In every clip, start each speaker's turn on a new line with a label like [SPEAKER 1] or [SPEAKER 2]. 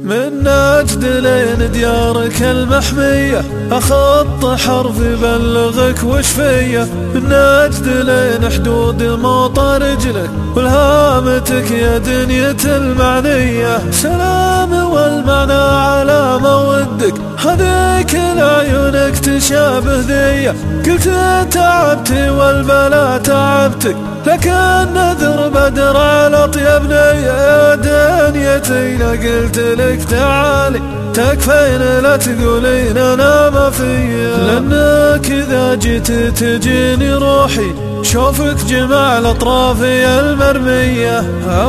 [SPEAKER 1] من نجد لين ديارك المحمية، أخط حرف يبلغك وش فيا. من نجد لين حدود موطى رجلك، والهامتك يا دنيا المعنية. سلام والمعنى على مودك، هذيك لعيونك تشابه ذية. قلت تعبتي والبلا تعبتك، لكن نذر بدر على طيب نية. يا دنيتي لا قلت لك تعالي، تكفين لا تقولين انا ما فيا. لانك اذا جيت تجيني روحي، شوفك جمال اطرافي المرمية.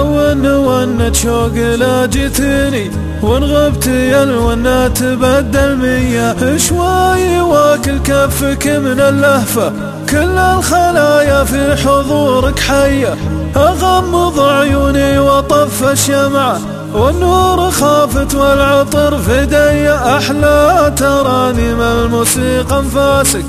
[SPEAKER 1] ونة شوق لا جيتني، وان غبت يا الونة تبدل مية. شوي واكل كفك من اللهفة، كل الخلايا في حضورك حية. أغمض عيوني وطف الشمعة، والنور خافت والعطر في دي. أحلى ترانيم الموسيقى انفاسك،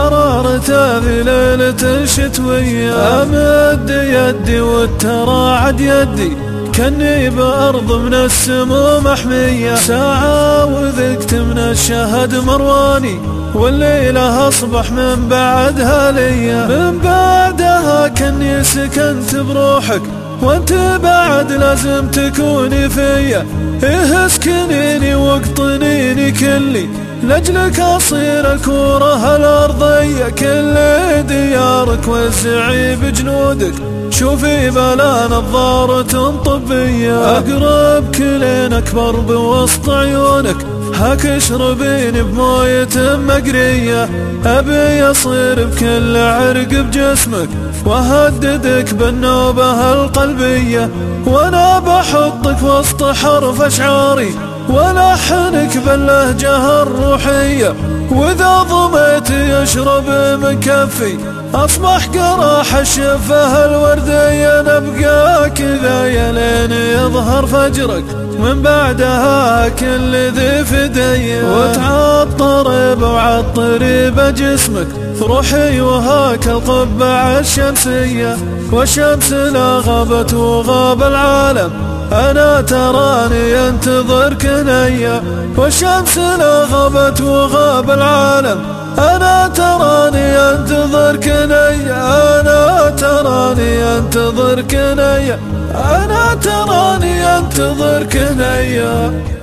[SPEAKER 1] حرارته في ليلة شتوية. أمد يدي والتراعد يدي، كني بأرض من السمو محمية. ساعة وذقت من الشهد مرواني، والليلة أصبح من بعدها ليا. من بعدها كني سكنت بروحك، وانت بعد لازم تكوني فيا. إيه اسكنيني واقطنيني كلي، لأجلك أصير الكورة الأرضية. كل ديارك وزعي بجنودك، شوفي بلا نظارة طبية. أقرب كلين أكبر بوسط عيونك، هاك اشربيني بموية مقرية. أبي أصير بكل عرق بجسمك، وأهددك بالنوبة القلبية. وأنا بحطك وسط حرف أشعاري، ولحنك باللهجة الروحية. وإذا ضميتي أشرب من كفي، أصبح قراح الشفة الوردية. نبقى كذا يا لين يظهر فجرك، من بعدها كل ذي فدية. وتعطر وعطري بجسمك روحي، وهاك القبعة الشمسية. والشمس لا غابت وغاب العالم، أنا تراني أنتظر كنية. والشمس لا غابت وغاب العالم، أنا تراني أنتظر كنية. أنا تراني أنتظر كنية، أنا تراني أنتظر كنية.